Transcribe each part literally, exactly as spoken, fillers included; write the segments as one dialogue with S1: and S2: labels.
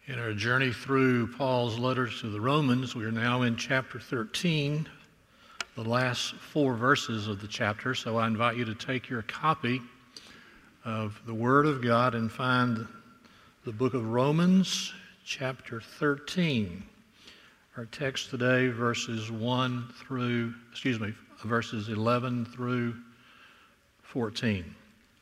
S1: In our journey through Paul's letters to the Romans, we are now in chapter thirteen, the last four verses of the chapter. So I invite you to take your copy of the Word of God and find the book of Romans, chapter thirteen. Our text today, verses one through, excuse me, verses eleven through fourteen.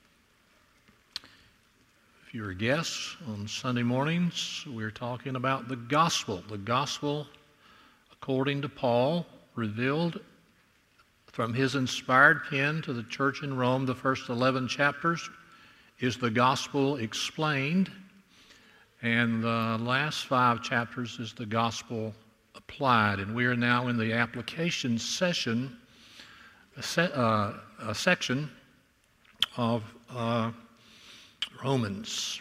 S1: If you're a guest, on Sunday mornings, we're talking about the gospel. The gospel, according to Paul, revealed from his inspired pen to the church in Rome. The first eleven chapters is the gospel explained, and the last five chapters is the gospel applied. And we are now in the application session, a, se- uh, a section of uh, Romans.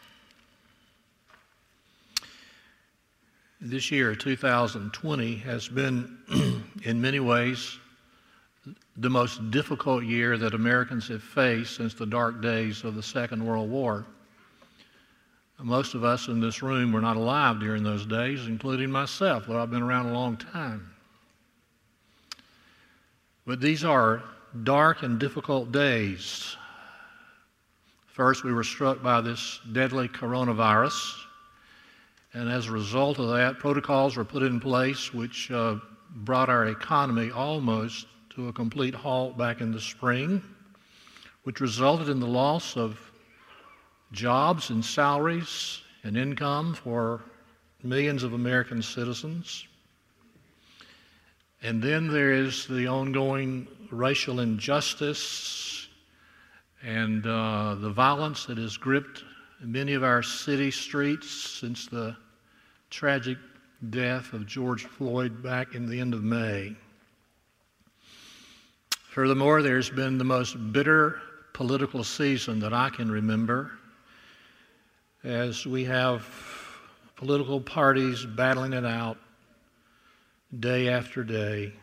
S1: This year, two thousand twenty, has been, in many ways, the most difficult year that Americans have faced since the dark days of the Second World War. Most of us in this room were not alive during those days, including myself, though I've been around a long time. But these are dark and difficult days. First, we were struck by this deadly coronavirus, and as a result of that, protocols were put in place which uh, brought our economy almost to a complete halt back in the spring, which resulted in the loss of jobs and salaries and income for millions of American citizens. And then there is the ongoing racial injustice and uh, the violence that has gripped many of our city streets since the tragic death of George Floyd back in the end of May. Furthermore, there's been the most bitter political season that I can remember, as we have political parties battling it out day after day.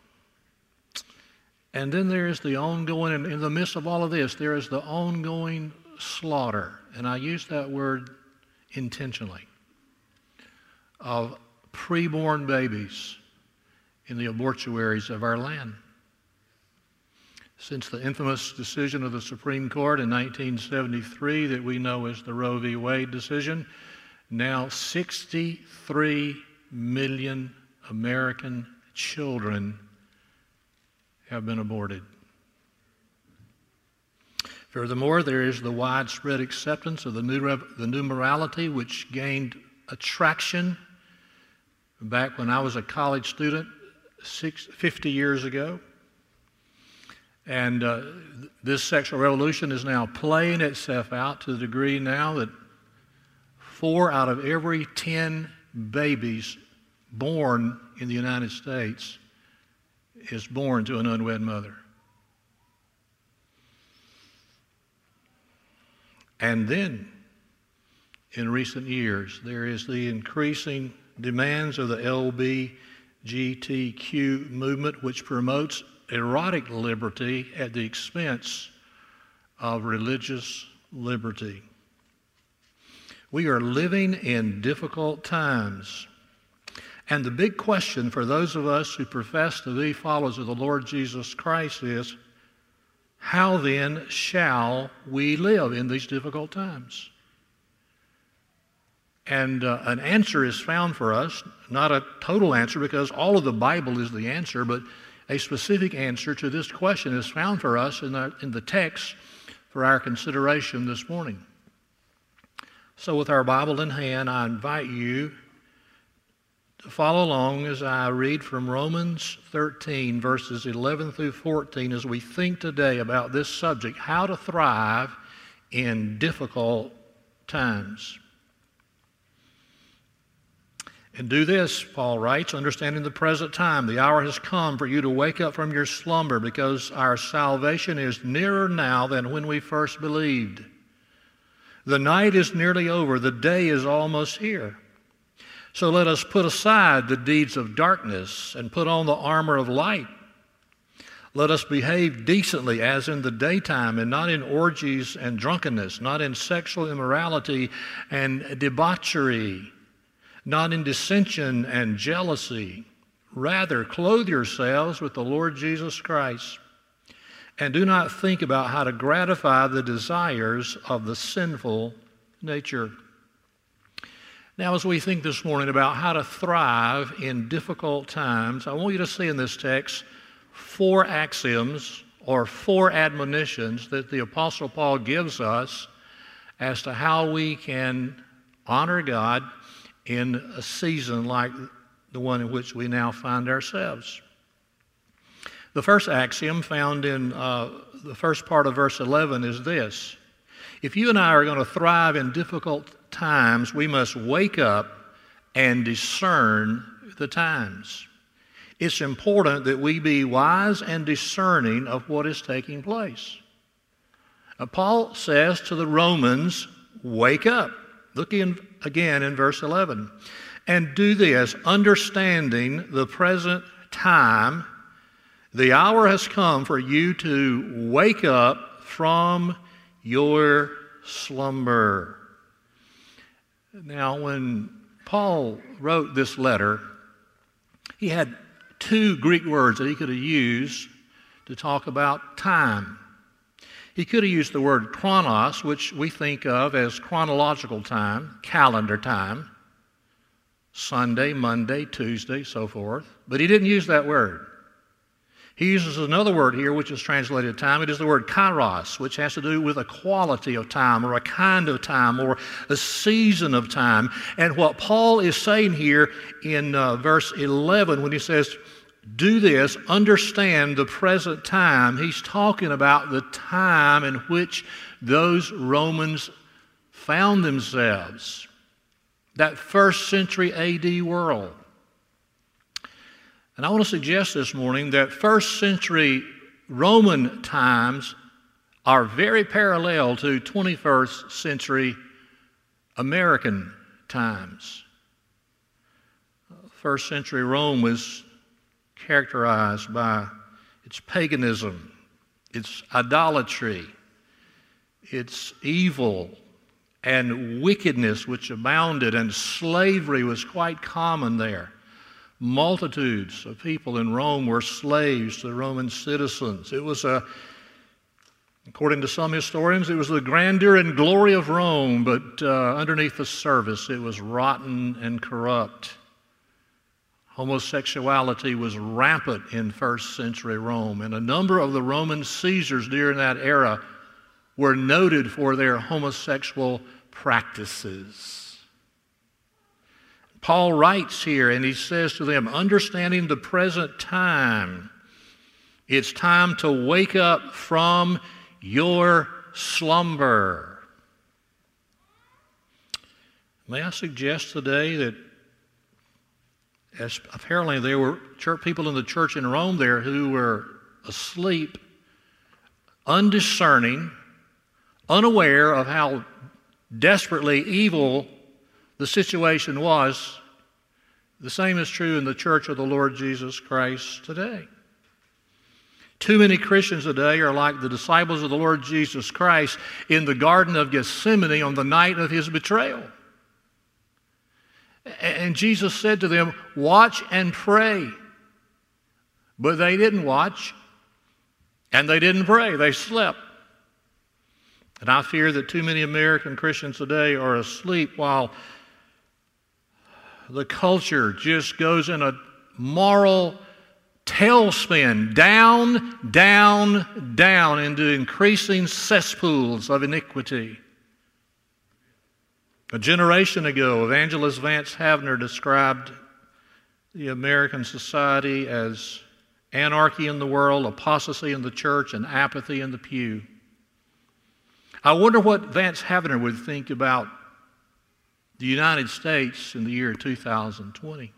S1: And then there is the ongoing, and in the midst of all of this, there is the ongoing slaughter, and I use that word intentionally, of preborn babies in the abortuaries of our land. Since the infamous decision of the Supreme Court in nineteen seventy-three that we know as the Roe v. Wade decision, now sixty-three million American children have been aborted. Furthermore, there is the widespread acceptance of the new, the new morality, which gained attraction back when I was a college student six, fifty years ago. And uh, this sexual revolution is now playing itself out to the degree now that four out of every ten babies born in the United States is born to an unwed mother. And then, in recent years, there is the increasing demands of the L G B T Q movement, which promotes erotic liberty at the expense of religious liberty. We are living in difficult times. And the big question for those of us who profess to be followers of the Lord Jesus Christ is, how then shall we live in these difficult times? And uh, an answer is found for us, not a total answer because all of the Bible is the answer, but a specific answer to this question is found for us in the, in the text for our consideration this morning. So with our Bible in hand, I invite you to follow along as I read from Romans thirteen, verses eleven through fourteen, as we think today about this subject, how to thrive in difficult times. And do this, Paul writes, understanding the present time. The hour has come for you to wake up from your slumber, because our salvation is nearer now than when we first believed. The night is nearly over. The day is almost here. So let us put aside the deeds of darkness and put on the armor of light. Let us behave decently as in the daytime, and not in orgies and drunkenness, not in sexual immorality and debauchery, not in dissension and jealousy. Rather, clothe yourselves with the Lord Jesus Christ, and do not think about how to gratify the desires of the sinful nature. Now, as we think this morning about how to thrive in difficult times, I want you to see in this text four axioms or four admonitions that the Apostle Paul gives us as to how we can honor God in a season like the one in which we now find ourselves. The first axiom found in uh, the first part of verse eleven is this: if you and I are going to thrive in difficult times, we must wake up and discern the times. It's important that we be wise and discerning of what is taking place. Now, Paul says to the Romans, wake up. Look in, again in verse eleven. And do this, understanding the present time, the hour has come for you to wake up from your slumber. Now, when Paul wrote this letter, he had two Greek words that he could have used to talk about time. He could have used the word chronos, which we think of as chronological time, calendar time, Sunday, Monday, Tuesday, so forth. But he didn't use that word. He uses another word here, which is translated time. It is the word kairos, which has to do with a quality of time or a kind of time or a season of time. And what Paul is saying here in uh, verse eleven, when he says, do this, understand the present time, he's talking about the time in which those Romans found themselves, that first century A D world. And I want to suggest this morning that first century Roman times are very parallel to twenty-first century American times. First century Rome was characterized by its paganism, its idolatry, its evil and wickedness which abounded, and slavery was quite common there. Multitudes of people in Rome were slaves to the Roman citizens. It was a, according to some historians, it was the grandeur and glory of Rome, but uh, underneath the surface it was rotten and corrupt. Homosexuality was rampant in first century Rome, and a number of the Roman Caesars during that era were noted for their homosexual practices. Paul writes here and he says to them, understanding the present time, it's time to wake up from your slumber. May I suggest today that as apparently there were church people in the church in Rome there who were asleep, undiscerning, unaware of how desperately evil the situation was. The same is true in the church of the Lord Jesus Christ today. Too many Christians today are like the disciples of the Lord Jesus Christ in the Garden of Gethsemane on the night of his betrayal. And Jesus said to them, watch and pray. But they didn't watch, and they didn't pray. They slept. And I fear that too many American Christians today are asleep while the culture just goes in a moral tailspin, down, down, down into increasing cesspools of iniquity. A generation ago, Evangelist Vance Havner described the American society as anarchy in the world, apostasy in the church, and apathy in the pew. I wonder what Vance Havner would think about the United States in the year two thousand twenty.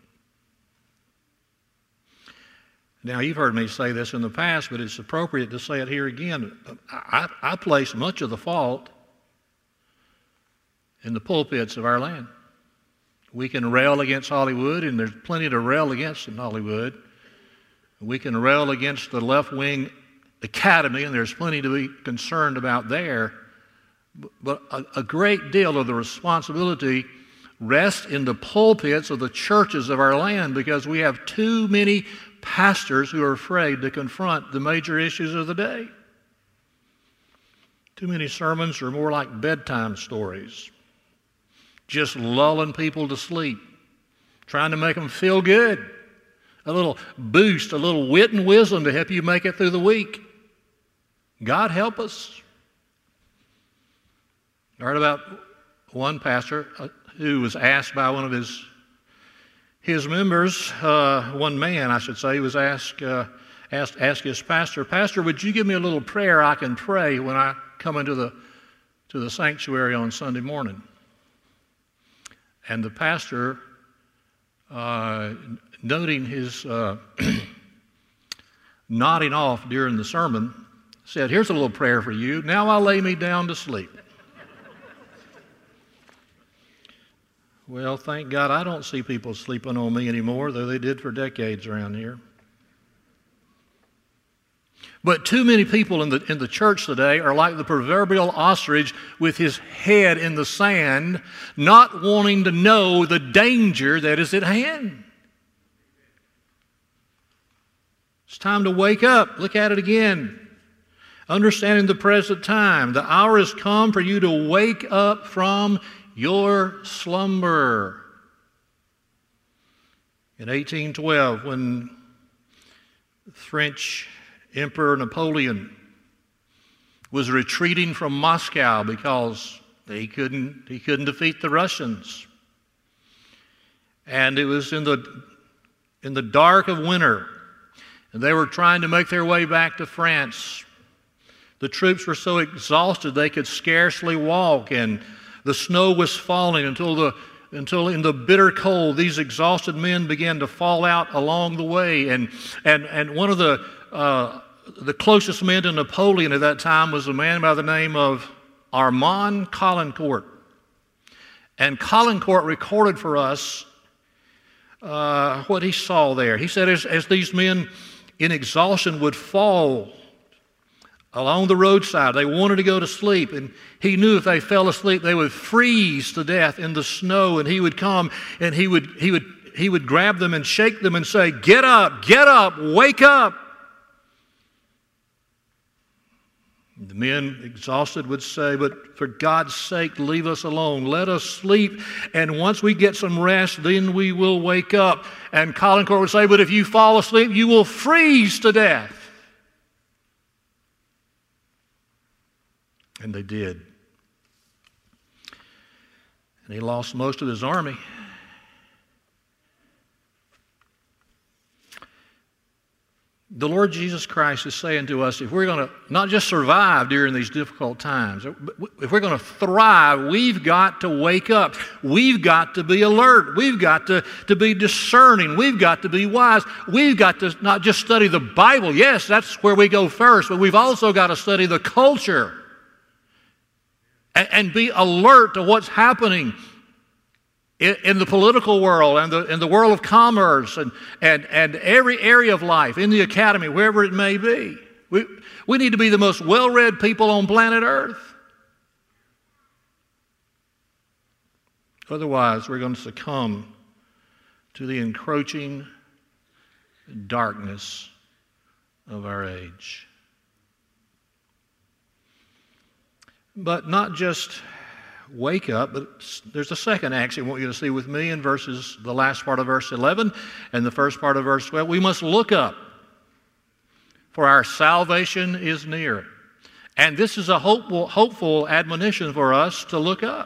S1: Now, you've heard me say this in the past, but it's appropriate to say it here again. I, I place much of the fault in the pulpits of our land. We can rail against Hollywood, and there's plenty to rail against in Hollywood. We can rail against the left-wing academy, and there's plenty to be concerned about there. But a, a great deal of the responsibility rests in the pulpits of the churches of our land, because we have too many pastors who are afraid to confront the major issues of the day. Too many sermons are more like bedtime stories, just lulling people to sleep, trying to make them feel good, a little boost, a little wit and wisdom to help you make it through the week. God help us. I heard about one pastor who was asked by one of his his members, uh, one man, I should say, was asked, uh, asked asked his pastor, "Pastor, would you give me a little prayer I can pray when I come into the to the sanctuary on Sunday morning?" And the pastor, uh, noting his uh, nodding off during the sermon, said, "Here's a little prayer for you. Now I lay me down to sleep." Well, thank God I don't see people sleeping on me anymore, though they did for decades around here. But too many people in the, in the church today are like the proverbial ostrich with his head in the sand, not wanting to know the danger that is at hand. It's time to wake up. Look at it again. Understanding the present time. The hour has come for you to wake up from your slumber. In eighteen twelve, when French Emperor Napoleon was retreating from Moscow because he couldn't, he couldn't defeat the Russians. And it was in the, in the dark of winter, and they were trying to make their way back to France. The troops were so exhausted they could scarcely walk, and the snow was falling until the until in the bitter cold these exhausted men began to fall out along the way. And and and one of the uh, the closest men to Napoleon at that time was a man by the name of Armand Caulaincourt. And Caulaincourt recorded for us uh, what he saw there. He said, as, as these men in exhaustion would fall along the roadside, they wanted to go to sleep, and he knew if they fell asleep they would freeze to death in the snow, and he would come and he would he would he would grab them and shake them and say, "Get up, get up, wake up." The men, exhausted, would say, "But for God's sake, leave us alone. Let us sleep, and once we get some rest, then we will wake up." And Caulaincourt would say, "But if you fall asleep, you will freeze to death." And they did. And he lost most of his army. The Lord Jesus Christ is saying to us, if we're going to not just survive during these difficult times, if we're going to thrive, we've got to wake up. We've got to be alert. We've got to, to be discerning. We've got to be wise. We've got to not just study the Bible. Yes, that's where we go first, but we've also got to study the culture and, and be alert to what's happening in, in the political world and the, in the world of commerce and, and, and every area of life, in the academy, wherever it may be. We, we need to be the most well-read people on planet Earth. Otherwise, we're going to succumb to the encroaching darkness of our age. But not just wake up, but there's a second action I want you to see with me in verses, the last part of verse eleven and the first part of verse twelve. We must look up, for our salvation is near. And this is a hopeful, hopeful admonition for us to look up.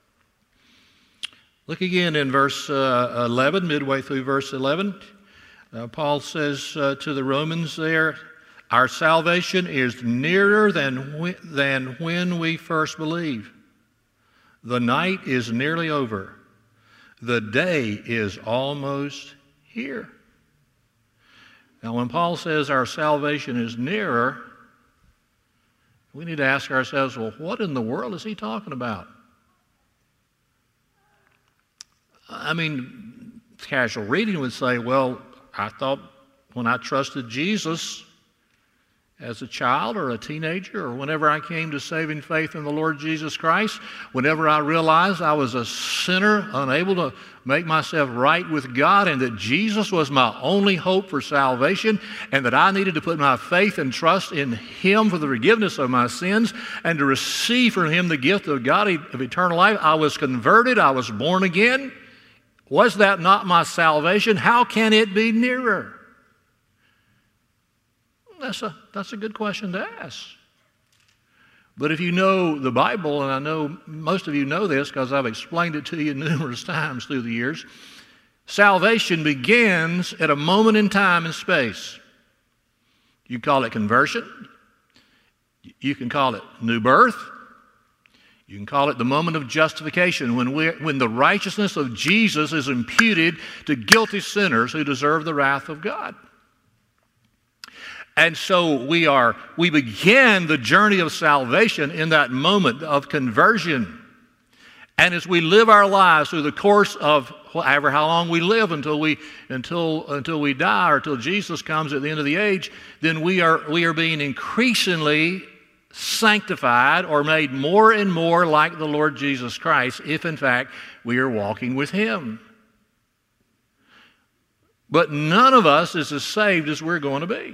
S1: Look again in verse uh, eleven, midway through verse eleven. Uh, Paul says uh, to the Romans there, our salvation is nearer than, wh- than when we first believed. The night is nearly over. The day is almost here. Now, when Paul says our salvation is nearer, we need to ask ourselves, well, what in the world is he talking about? I mean, casual reading would say, well, I thought when I trusted Jesus as a child or a teenager, or whenever I came to saving faith in the Lord Jesus Christ, whenever I realized I was a sinner, unable to make myself right with God, and that Jesus was my only hope for salvation, and that I needed to put my faith and trust in Him for the forgiveness of my sins, and to receive from Him the gift of God of eternal life, I was converted, I was born again. Was that not my salvation? How can it be nearer? That's a, that's a good question to ask. But if you know the Bible, and I know most of you know this because I've explained it to you numerous times through the years, salvation begins at a moment in time and space. You call it conversion. You can call it new birth. You can call it the moment of justification, when, we, when the righteousness of Jesus is imputed to guilty sinners who deserve the wrath of God. And so we are, we begin the journey of salvation in that moment of conversion. And as we live our lives through the course of however how long we live until we until until we die, or until Jesus comes at the end of the age, then we are we are being increasingly sanctified or made more and more like the Lord Jesus Christ, if in fact we are walking with Him. But none of us is as saved as we're going to be.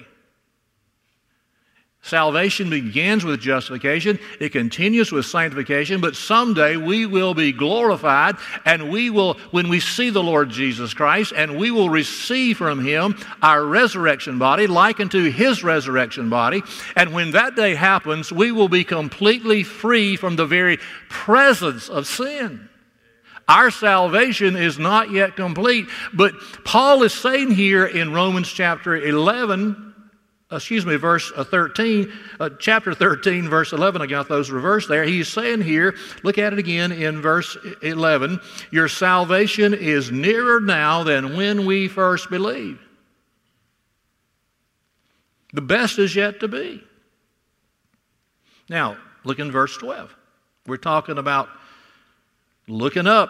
S1: Salvation begins with justification. It continues with sanctification. But someday we will be glorified, and we will, when we see the Lord Jesus Christ, and we will receive from Him our resurrection body, like unto His resurrection body. And when that day happens, we will be completely free from the very presence of sin. Our salvation is not yet complete. But Paul is saying here in Romans chapter eleven, excuse me, verse thirteen, uh, chapter thirteen, verse eleven, I got those reversed there. He's saying here, look at it again in verse eleven, your salvation is nearer now than when we first believed. The best is yet to be. Now, look in verse twelve. We're talking about looking up.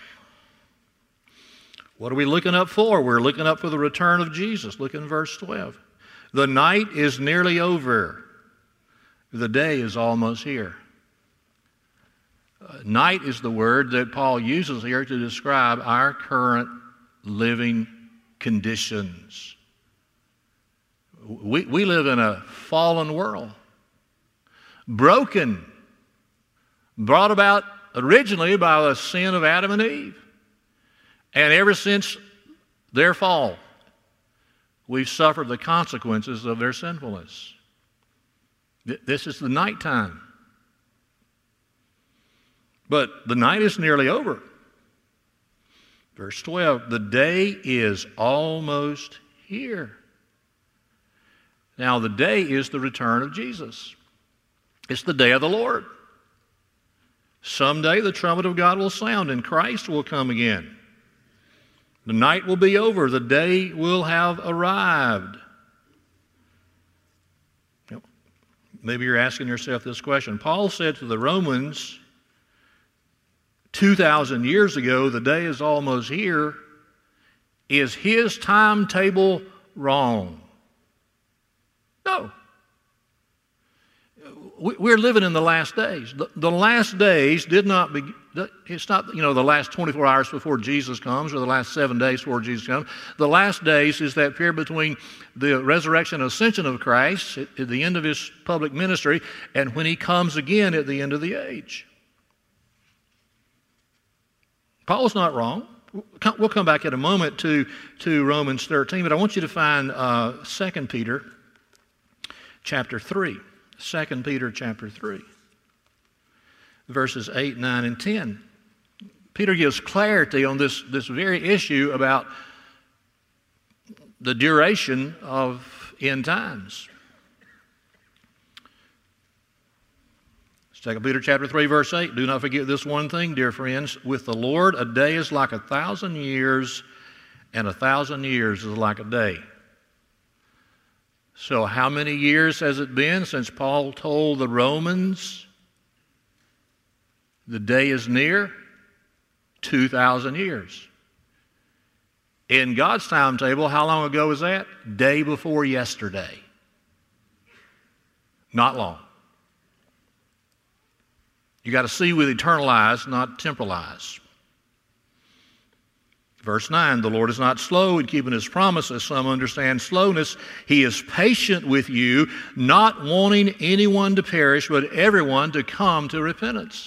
S1: What are we looking up for? We're looking up for the return of Jesus. Look in verse twelve. The night is nearly over. The day is almost here. Uh, night is the word that Paul uses here to describe our current living conditions. We, we live in a fallen world, broken, brought about originally by the sin of Adam and Eve. And ever since their fall, we've suffered the consequences of their sinfulness. This is the nighttime. But the night is nearly over. Verse twelve, the day is almost here. Now, the day is the return of Jesus. It's the day of the Lord. Someday the trumpet of God will sound and Christ will come again. The night will be over. The day will have arrived. Maybe you're asking yourself this question. Paul said to the Romans two thousand years ago, the day is almost here. Is his timetable wrong? No. We're living in the last days. The, the last days did not be, it's not, you know, the last twenty-four hours before Jesus comes or the last seven days before Jesus comes. The last days is that period between the resurrection and ascension of Christ at, at the end of His public ministry and when He comes again at the end of the age. Paul's not wrong. We'll come back in a moment to, to Romans thirteen, but I want you to find uh, Second Peter chapter three. Second Peter chapter three, verses eight, nine, and ten. Peter gives clarity on this, this very issue about the duration of end times. Second Peter chapter three, verse eight. Do not forget this one thing, dear friends. With the Lord, a day is like a thousand years, and a thousand years is like a day. So how many years has it been since Paul told the Romans the day is near? two thousand years. In God's timetable, how long ago was that? Day before yesterday. Not long. You got to see with eternal eyes, not temporal eyes. Verse nine, the Lord is not slow in keeping His promise, as some understand slowness. He is patient with you, not wanting anyone to perish, but everyone to come to repentance.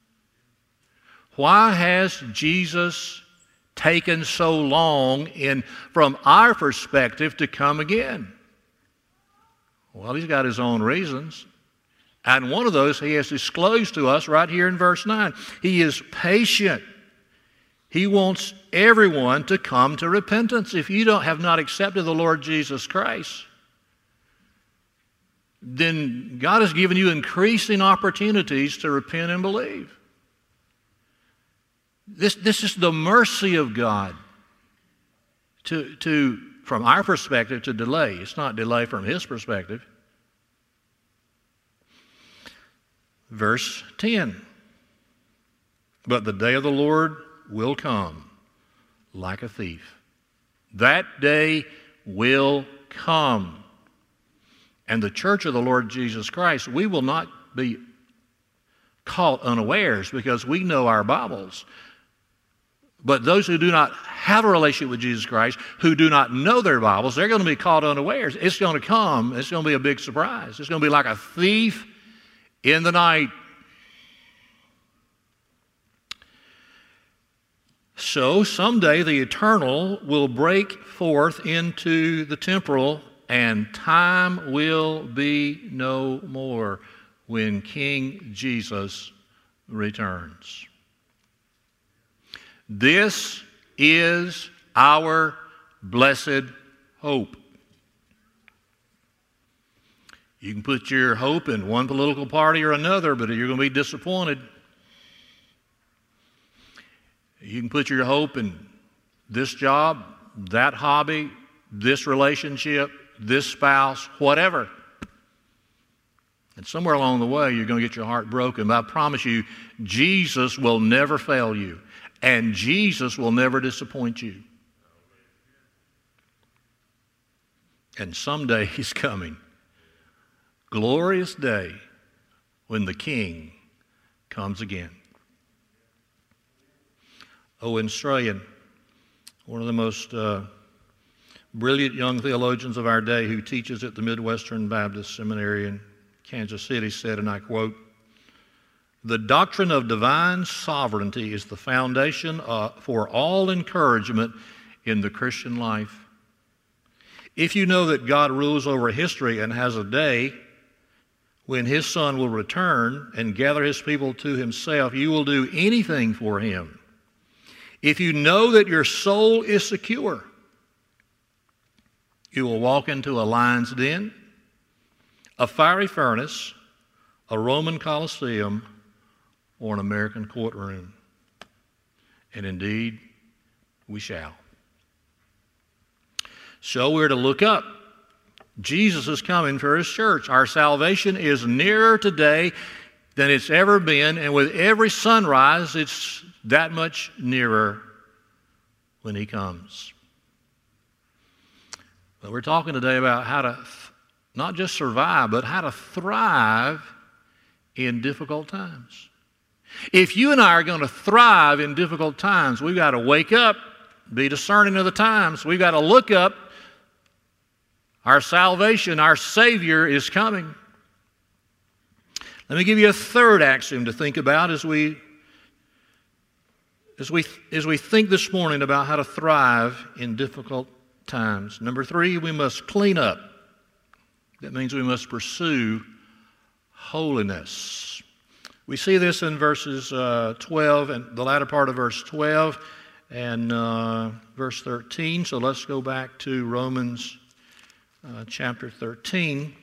S1: Why has Jesus taken so long in, from our perspective, to come again? Well, He's got His own reasons. And one of those He has disclosed to us right here in verse nine. He is patient. He wants everyone to come to repentance. If you don't have not accepted the Lord Jesus Christ, then God has given you increasing opportunities to repent and believe. This, this is the mercy of God to, to, from our perspective, to delay. It's not delay from His perspective. Verse ten. But the day of the Lord will come like a thief. That day will come. And the church of the Lord Jesus Christ, we will not be caught unawares because we know our Bibles. But those who do not have a relationship with Jesus Christ, who do not know their Bibles, they're going to be caught unawares. It's going to come. It's going to be a big surprise. It's going to be like a thief in the night. So someday the eternal will break forth into the temporal, and time will be no more when King Jesus returns. This is our blessed hope. You can put your hope in one political party or another, but you're going to be disappointed. You can put your hope in this job, that hobby, this relationship, this spouse, whatever. And somewhere along the way, you're going to get your heart broken. But I promise you, Jesus will never fail you. And Jesus will never disappoint you. And someday He's coming. Glorious day when the King comes again. Owen Strachan, one of the most uh, brilliant young theologians of our day who teaches at the Midwestern Baptist Seminary in Kansas City, said, and I quote, "The doctrine of divine sovereignty is the foundation uh, for all encouragement in the Christian life. If you know that God rules over history and has a day when His Son will return and gather His people to Himself, you will do anything for Him. If you know that your soul is secure, you will walk into a lion's den, a fiery furnace, a Roman Colosseum, or an American courtroom. And indeed, we shall." So we're to look up. Jesus is coming for His church. Our salvation is nearer today than it's ever been, and with every sunrise, it's that much nearer when He comes. But we're talking today about how to not just survive, but how to thrive in difficult times. If you and I are going to thrive in difficult times, we've got to wake up, be discerning of the times. We've got to look up. Our salvation, our Savior is coming. Let me give you a third axiom to think about as we As we, as we think this morning about how to thrive in difficult times. Number three, we must clean up. That means we must pursue holiness. We see this in verses uh, twelve and the latter part of verse twelve and uh, verse thirteen. So let's go back to Romans uh, chapter thirteen.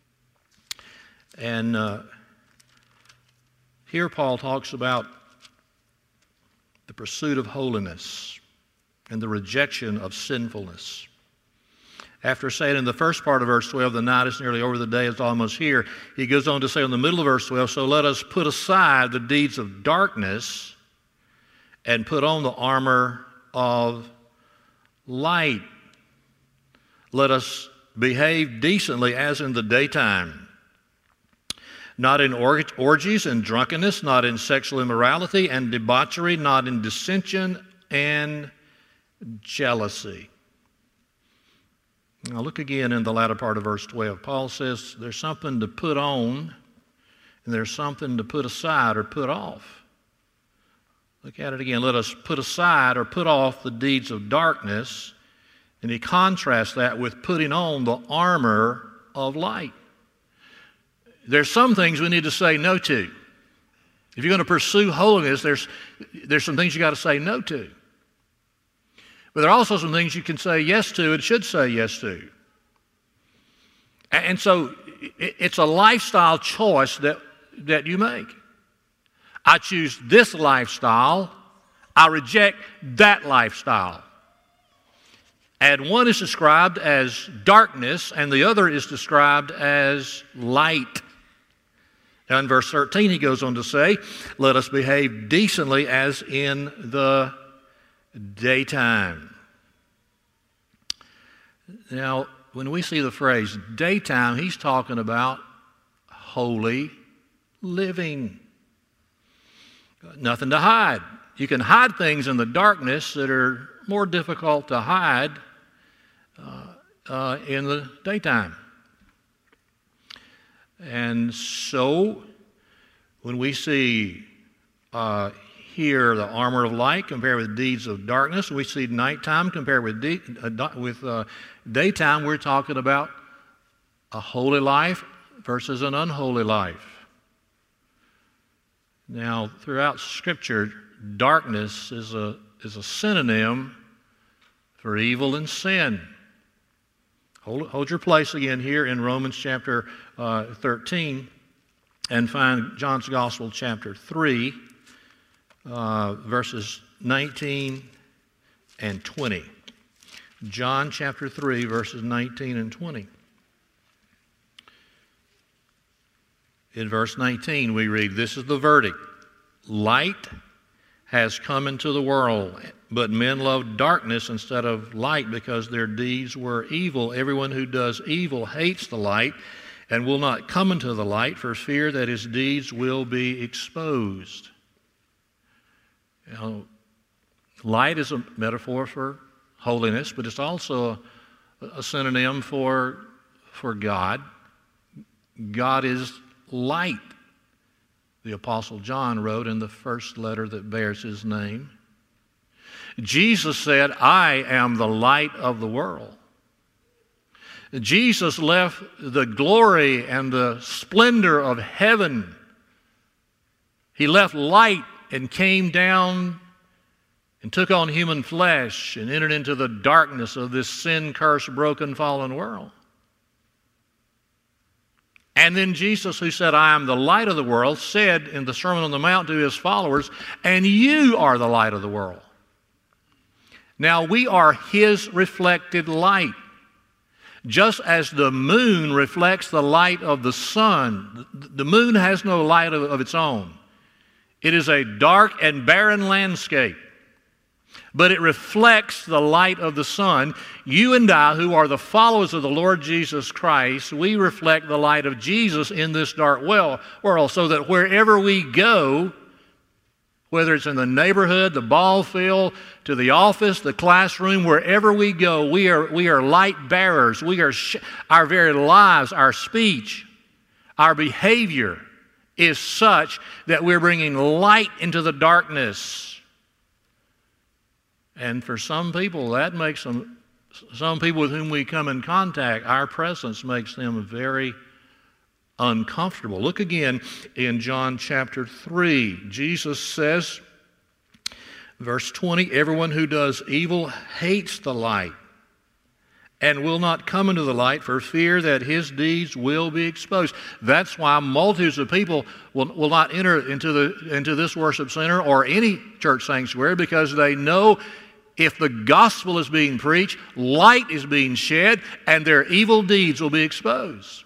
S1: And uh, here Paul talks about the pursuit of holiness and the rejection of sinfulness. After saying in the first part of verse twelve, the night is nearly over, the day is almost here, he goes on to say in the middle of verse twelve, so let us put aside the deeds of darkness and put on the armor of light. Let us behave decently as in the daytime, not in orgies and drunkenness, not in sexual immorality and debauchery, not in dissension and jealousy. Now look again in the latter part of verse twelve. Paul says there's something to put on and there's something to put aside or put off. Look at it again. Let us put aside or put off the deeds of darkness. And he contrasts that with putting on the armor of light. There's some things we need to say no to. If you're going to pursue holiness, there's, there's some things you got to say no to. But there are also some things you can say yes to and should say yes to. And so it's a lifestyle choice that, that you make. I choose this lifestyle. I reject that lifestyle. And one is described as darkness, and the other is described as light. Now in verse thirteen, he goes on to say, let us behave decently as in the daytime. Now, when we see the phrase daytime, he's talking about holy living. Nothing to hide. You can hide things in the darkness that are more difficult to hide uh, uh, in the daytime. And so, when we see uh, here the armor of light compared with deeds of darkness, we see nighttime compared with, de- uh, with uh, daytime, we're talking about a holy life versus an unholy life. Now, throughout Scripture, darkness is a, is a synonym for evil and sin. Hold, hold your place again here in Romans chapter uh, thirteen and find John's Gospel chapter three, uh, verses nineteen and twenty. John chapter three, verses nineteen and twenty. In verse nineteen we read, this is the verdict. Light has come into the world, but men loved darkness instead of light because their deeds were evil. Everyone who does evil hates the light and will not come into the light for fear that his deeds will be exposed. You know, light is a metaphor for holiness, but it's also a, a synonym for, for God. God is light. The Apostle John wrote in the first letter that bears his name. Jesus said, I am the light of the world. Jesus left the glory and the splendor of heaven. He left light and came down and took on human flesh and entered into the darkness of this sin-cursed, broken, fallen world. And then Jesus, who said, I am the light of the world, said in the Sermon on the Mount to his followers, and you are the light of the world. Now we are his reflected light. Just as the moon reflects the light of the sun, the moon has no light of, of its own. It is a dark and barren landscape, but it reflects the light of the sun. You and I, who are the followers of the Lord Jesus Christ, we reflect the light of Jesus in this dark world, so that wherever we go, whether it's in the neighborhood, the ball field, to the office, the classroom, wherever we go, we are, we are light bearers. We are sh- our very lives, our speech, our behavior is such that we're bringing light into the darkness. And for some people, that makes them, some people with whom we come in contact, our presence makes them very uncomfortable. Look again in John chapter three. Jesus says, verse twenty, everyone who does evil hates the light and will not come into the light for fear that his deeds will be exposed. That's why multitudes of people will, will not enter into, the, into this worship center or any church sanctuary because they know if the gospel is being preached, light is being shed, and their evil deeds will be exposed.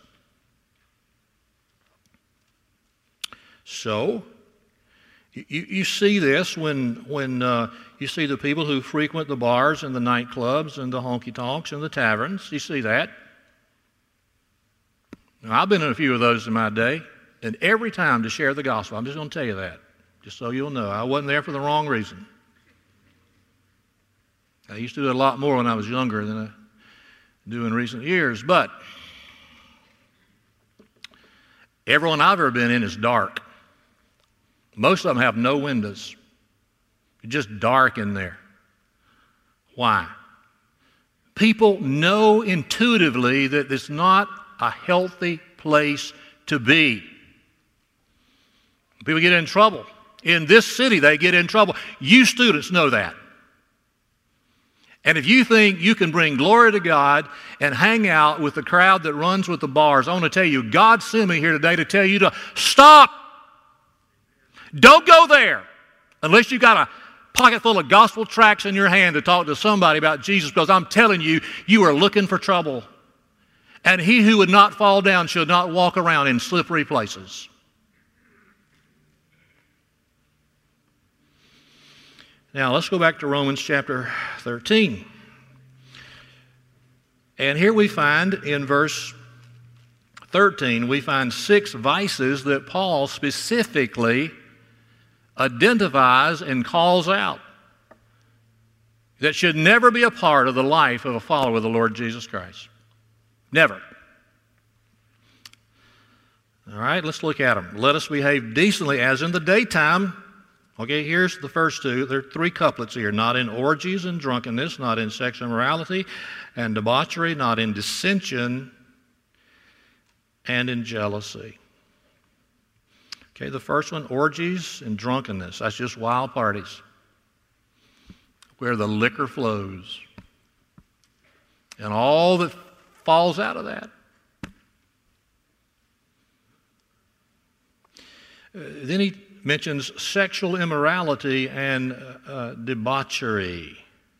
S1: So, you, you see this when, when uh, You see the people who frequent the bars and the nightclubs and the honky-tonks and the taverns. You see that. Now, I've been in a few of those in my day, and every time to share the gospel. I'm just going to tell you that, just so you'll know. I wasn't there for the wrong reason. I used to do it a lot more when I was younger than I do in recent years, but everyone I've ever been in is dark. Most of them have no windows. It's just dark in there. Why? People know intuitively that it's not a healthy place to be. People get in trouble. In this city, they get in trouble. You students know that. And if you think you can bring glory to God and hang out with the crowd that runs with the bars, I want to tell you, God sent me here today to tell you to stop. Don't go there unless you've got a pocket full of gospel tracts in your hand to talk to somebody about Jesus, because I'm telling you, you are looking for trouble. And he who would not fall down should not walk around in slippery places. Now, let's go back to Romans chapter thirteen. And here we find in verse thirteen, we find six vices that Paul specifically identifies and calls out that should never be a part of the life of a follower of the Lord Jesus Christ. Never. All right, let's look at them. Let us behave decently as in the daytime. Okay, here's the first two. There are three couplets here. Not in orgies and drunkenness, not in sexual immorality and debauchery, not in dissension and in jealousy. Okay, the first one, orgies and drunkenness. That's just wild parties where the liquor flows and all that falls out of that. Uh, then he mentions sexual immorality and uh, uh, debauchery.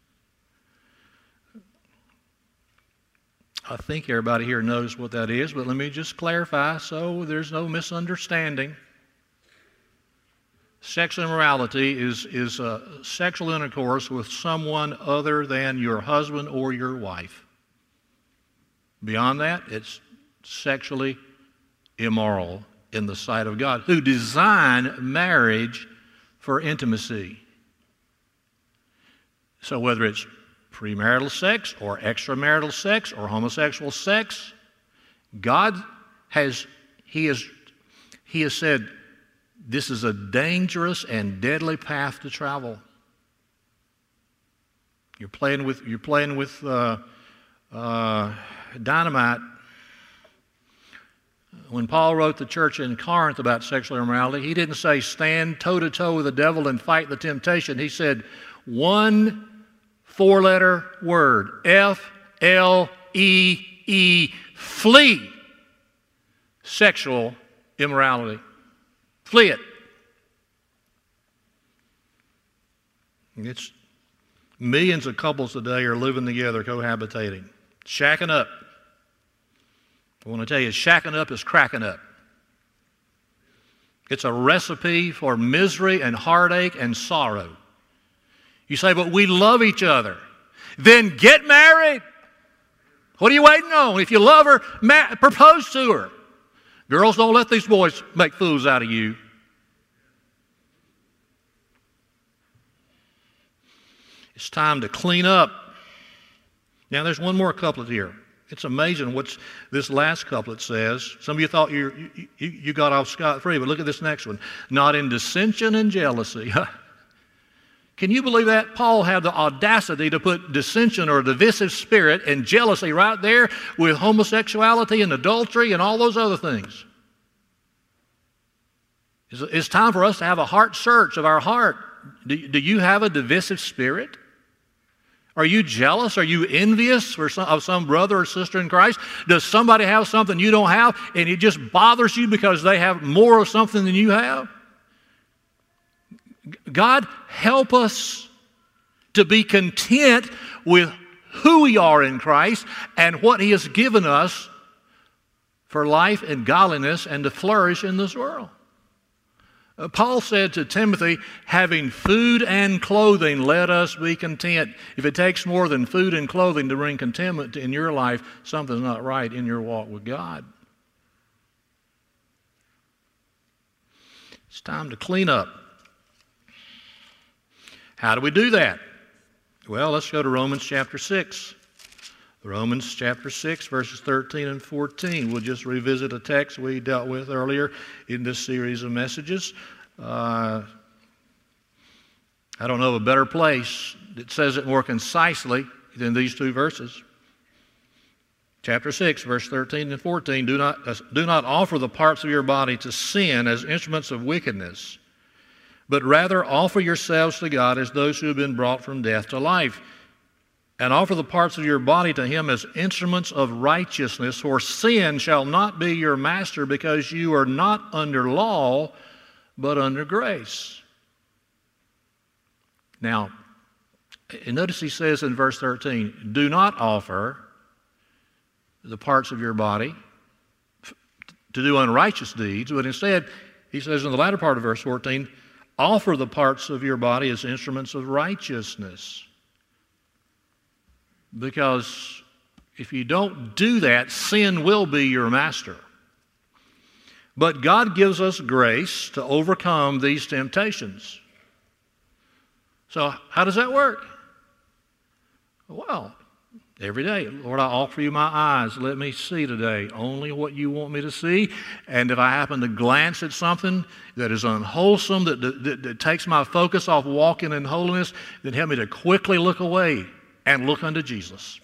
S1: I think everybody here knows what that is, but let me just clarify so there's no misunderstanding. Sexual immorality is, is uh, sexual intercourse with someone other than your husband or your wife. Beyond that, it's sexually immoral in the sight of God, who designed marriage for intimacy. So whether it's premarital sex or extramarital sex or homosexual sex, God has, He has, He has said, this is a dangerous and deadly path to travel. You're playing with, you're playing with uh, uh, dynamite. When Paul wrote the church in Corinth about sexual immorality, he didn't say stand toe-to-toe with the devil and fight the temptation. He said one four-letter word, F L E E, flee sexual immorality. Flee it. It's millions of couples today are living together, cohabitating, shacking up. I want to tell you, shacking up is cracking up. It's a recipe for misery and heartache and sorrow. You say, but we love each other. Then get married. What are you waiting on? If you love her, ma- propose to her. Girls, don't let these boys make fools out of you. It's time to clean up. Now, there's one more couplet here. It's amazing what this last couplet says. Some of you thought you, you, you got off scot-free, but look at this next one. Not in dissension and jealousy. Can you believe that? Paul had the audacity to put dissension or divisive spirit and jealousy right there with homosexuality and adultery and all those other things. It's, it's time for us to have a heart search of our heart. Do, do you have a divisive spirit? Are you jealous? Are you envious for some, of some brother or sister in Christ? Does somebody have something you don't have and it just bothers you because they have more of something than you have? God, help us to be content with who we are in Christ and what He has given us for life and godliness and to flourish in this world. Uh, Paul said to Timothy, having food and clothing, let us be content. If it takes more than food and clothing to bring contentment in your life, something's not right in your walk with God. It's time to clean up. How do we do that? Well, let's go to Romans chapter six. Romans chapter six, verses thirteen and fourteen. We'll just revisit a text we dealt with earlier in this series of messages. Uh, I don't know of a better place that says it more concisely than these two verses. Chapter six, verse thirteen and fourteen. Do not, uh, do not offer the parts of your body to sin as instruments of wickedness, but rather offer yourselves to God as those who have been brought from death to life. And offer the parts of your body to him as instruments of righteousness, for sin shall not be your master, because you are not under law, but under grace. Now, notice he says in verse thirteen, do not offer the parts of your body to do unrighteous deeds, but instead, he says in the latter part of verse fourteen, offer the parts of your body as instruments of righteousness. Because if you don't do that, sin will be your master. But God gives us grace to overcome these temptations. So how does that work? Well, every day, Lord, I offer you my eyes. Let me see today only what you want me to see. And if I happen to glance at something that is unwholesome, that, that, that takes my focus off walking in holiness, then help me to quickly look away and look unto Jesus.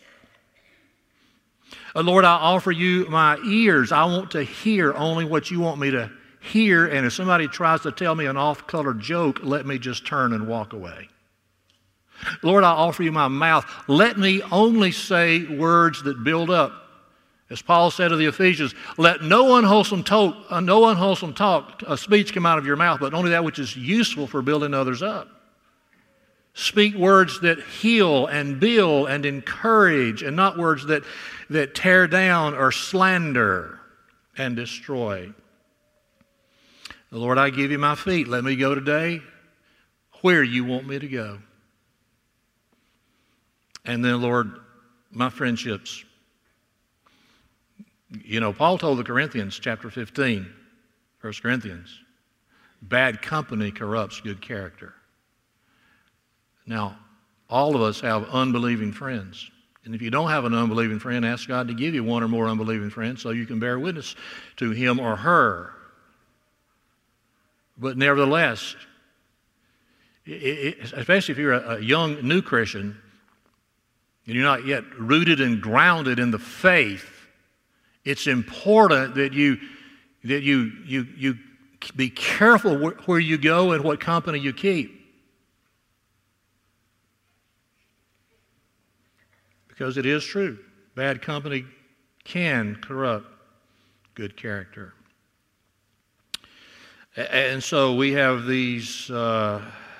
S1: Uh, Lord, I offer you my ears. I want to hear only what you want me to hear. And if somebody tries to tell me an off-color joke, let me just turn and walk away. Lord, I offer you my mouth. Let me only say words that build up. As Paul said to the Ephesians, let no unwholesome talk, uh, no unwholesome talk, a speech come out of your mouth, but only that which is useful for building others up. Speak words that heal and build and encourage, and not words that, that tear down or slander and destroy. Lord, I give you my feet. Let me go today where you want me to go. And then, Lord, my friendships. You know, Paul told the Corinthians, chapter fifteen, First Corinthians, bad company corrupts good character. Now, all of us have unbelieving friends. And if you don't have an unbelieving friend, ask God to give you one or more unbelieving friends so you can bear witness to him or her. But nevertheless, it, it, especially if you're a, a young new Christian and you're not yet rooted and grounded in the faith, it's important that you that you you you be careful wh- where you go and what company you keep. Because it is true. Bad company can corrupt good character. And so we have these uh,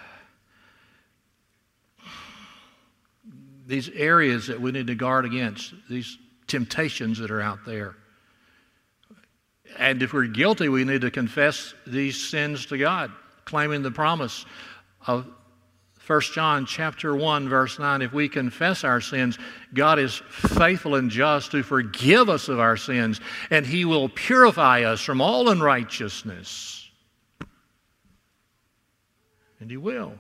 S1: these areas that we need to guard against, these temptations that are out there. And if we're guilty, we need to confess these sins to God, claiming the promise of First John chapter one, verse nine, if we confess our sins, God is faithful and just to forgive us of our sins, and he will purify us from all unrighteousness. And he will.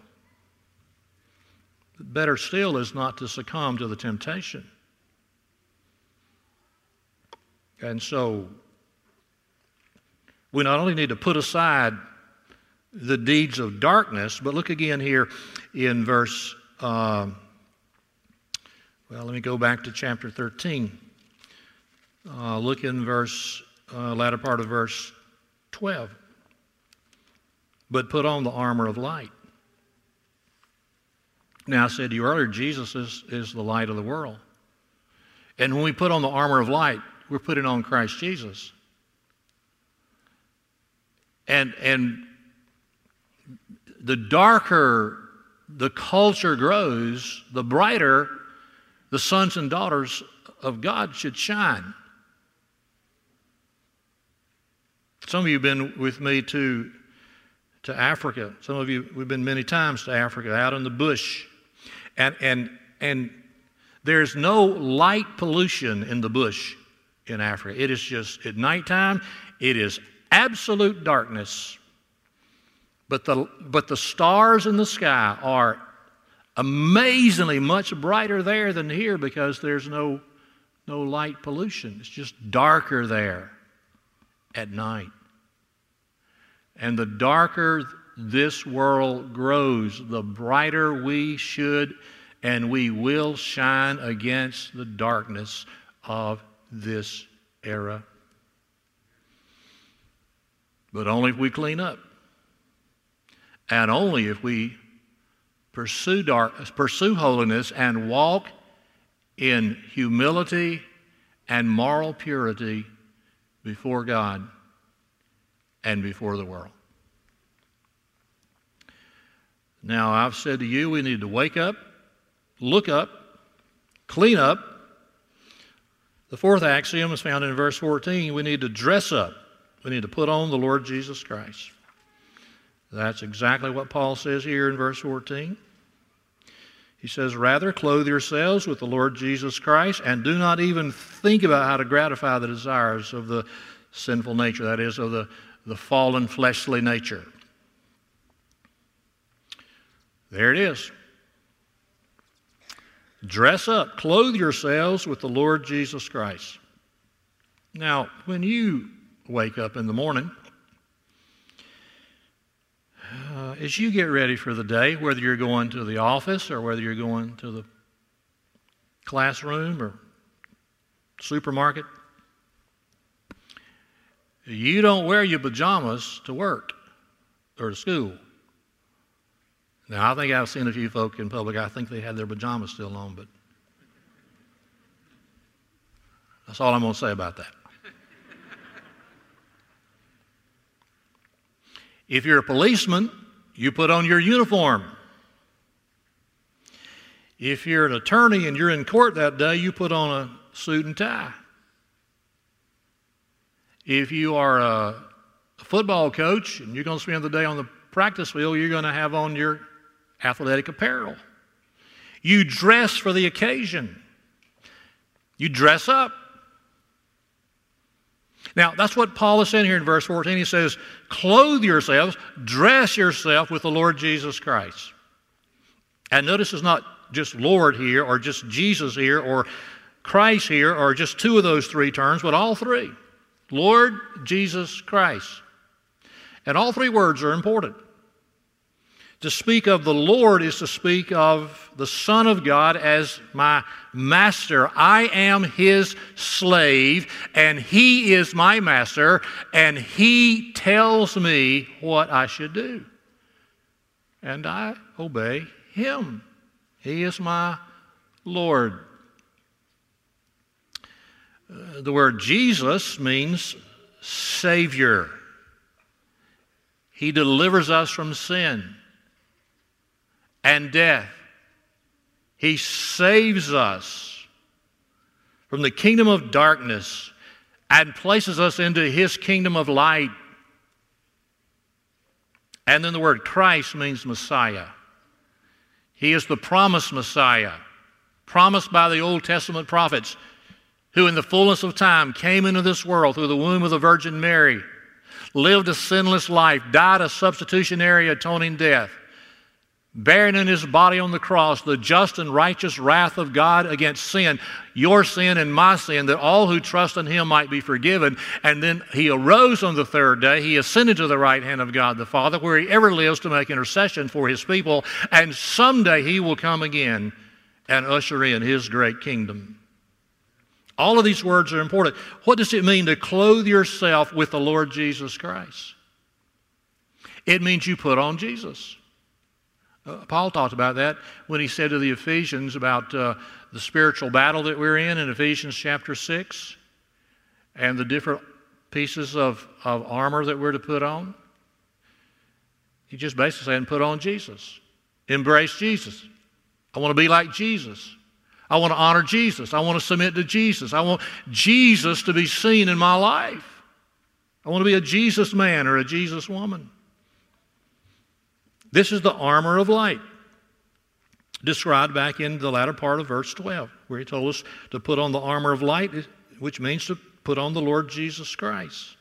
S1: But better still is not to succumb to the temptation. And so, we not only need to put aside the deeds of darkness, but look again here in verse, uh, well, let me go back to chapter thirteen. Uh, look in verse, uh, latter part of verse twelve. But put on the armor of light. Now, I said to you earlier, Jesus is, is the light of the world. And when we put on the armor of light, we're putting on Christ Jesus. And, and the darker the culture grows, the brighter the sons and daughters of God should shine. Some of you have been with me to, to Africa. Some of you, we've been many times to Africa, out in the bush. And, and, and there's no light pollution in the bush in Africa. It is just, at nighttime, it is absolute darkness. But the, but the stars in the sky are amazingly much brighter there than here because there's no, no light pollution. It's just darker there at night. And the darker this world grows, the brighter we should and we will shine against the darkness of this era. But only if we clean up. And only if we pursue dark, pursue holiness and walk in humility and moral purity before God and before the world. Now, I've said to you, we need to wake up, look up, clean up. The fourth axiom is found in verse fourteen. We need to dress up. We need to put on the Lord Jesus Christ. That's exactly what Paul says here in verse fourteen. He says, rather, clothe yourselves with the Lord Jesus Christ and do not even think about how to gratify the desires of the sinful nature, that is, of the, the fallen fleshly nature. There it is. Dress up, clothe yourselves with the Lord Jesus Christ. Now, when you wake up in the morning, uh, as you get ready for the day, whether you're going to the office or whether you're going to the classroom or supermarket, you don't wear your pajamas to work or to school. Now, I think I've seen a few folk in public, I think they had their pajamas still on, but that's all I'm going to say about that. If you're a policeman, you put on your uniform. If you're an attorney and you're in court that day, you put on a suit and tie. If you are a football coach and you're going to spend the day on the practice field, you're going to have on your athletic apparel. You dress for the occasion. You dress up. Now, that's what Paul is saying here in verse fourteen. He says, clothe yourselves, dress yourself with the Lord Jesus Christ. And notice it's not just Lord here, or just Jesus here, or Christ here, or just two of those three terms, but all three. Lord Jesus Christ. And all three words are important. To speak of the Lord is to speak of the Son of God as my master. I am His slave, and He is my master, and He tells me what I should do. And I obey Him. He is my Lord. Uh, the word Jesus means Savior. He delivers us from sin and death. He saves us from the kingdom of darkness and places us into His kingdom of light. And then the word Christ means Messiah. He is the promised Messiah, promised by the Old Testament prophets, who in the fullness of time came into this world through the womb of the Virgin Mary, lived a sinless life, died a substitutionary atoning death, bearing in His body on the cross the just and righteous wrath of God against sin, your sin and my sin, that all who trust in Him might be forgiven. And then He arose on the third day. He ascended to the right hand of God the Father, where He ever lives to make intercession for His people. And someday He will come again and usher in His great kingdom. All of these words are important. What does it mean to clothe yourself with the Lord Jesus Christ? It means you put on Jesus. Uh, Paul talked about that when he said to the Ephesians about uh, the spiritual battle that we're in in Ephesians chapter six and the different pieces of, of armor that we're to put on. He just basically said, put on Jesus. Embrace Jesus. I want to be like Jesus. I want to honor Jesus. I want to submit to Jesus. I want Jesus to be seen in my life. I want to be a Jesus man or a Jesus woman. This is the armor of light, described back in the latter part of verse twelve, where he told us to put on the armor of light, which means to put on the Lord Jesus Christ.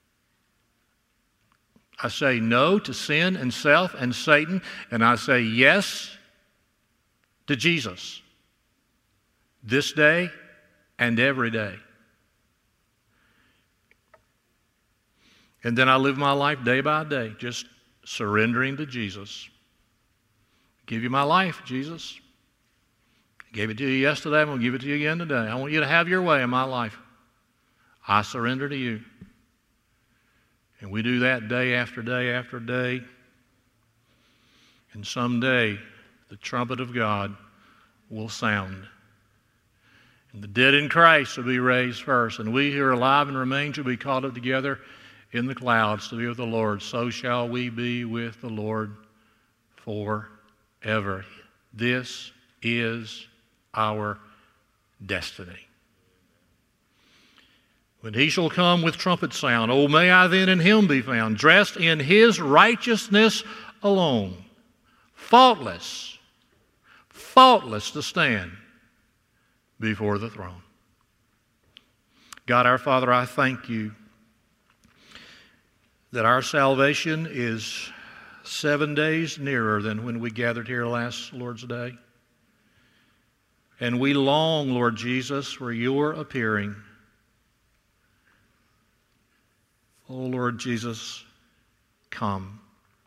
S1: I say no to sin and self and Satan, and I say yes to Jesus this day and every day. And then I live my life day by day, just surrendering to Jesus. Give you my life, Jesus. I gave it to you yesterday. I'm going to give it to you again today. I want you to have your way in my life. I surrender to you. And we do that day after day after day. And someday, the trumpet of God will sound. And the dead in Christ will be raised first. And we who are alive and remain shall be caught up together in the clouds to be with the Lord. So shall we be with the Lord forever. This is our destiny. When he shall come with trumpet sound, oh, may I then in him be found, dressed in his righteousness alone, faultless, faultless to stand before the throne. God our Father, I thank you that our salvation is seven days nearer than when we gathered here last Lord's Day. And we long, Lord Jesus, for your appearing. Oh, Lord Jesus, come.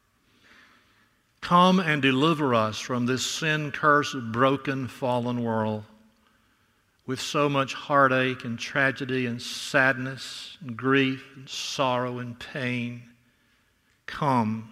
S1: Come and deliver us from this sin-cursed, broken, fallen world with so much heartache and tragedy and sadness and grief and sorrow and pain. Come.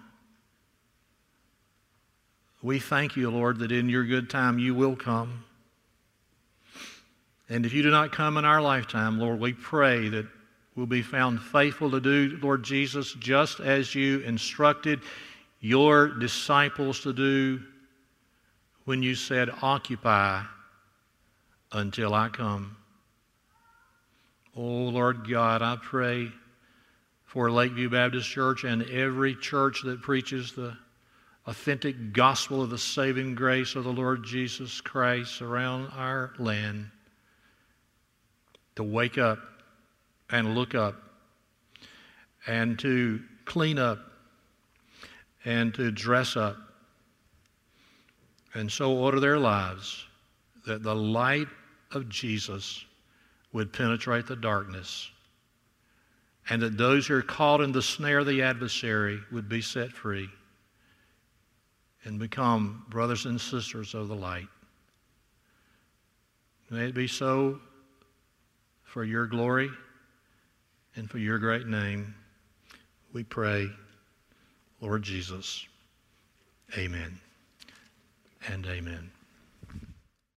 S1: We thank you, Lord, that in your good time you will come. And if you do not come in our lifetime, Lord, we pray that we'll be found faithful to do, Lord Jesus, just as you instructed your disciples to do when you said, occupy until I come. Oh, Lord God, I pray for Lakeview Baptist Church and every church that preaches the authentic gospel of the saving grace of the Lord Jesus Christ around our land to wake up and look up and to clean up and to dress up and so order their lives that the light of Jesus would penetrate the darkness and that those who are caught in the snare of the adversary would be set free and become brothers and sisters of the light. May it be so for your glory and for your great name, we pray, Lord Jesus. Amen and amen.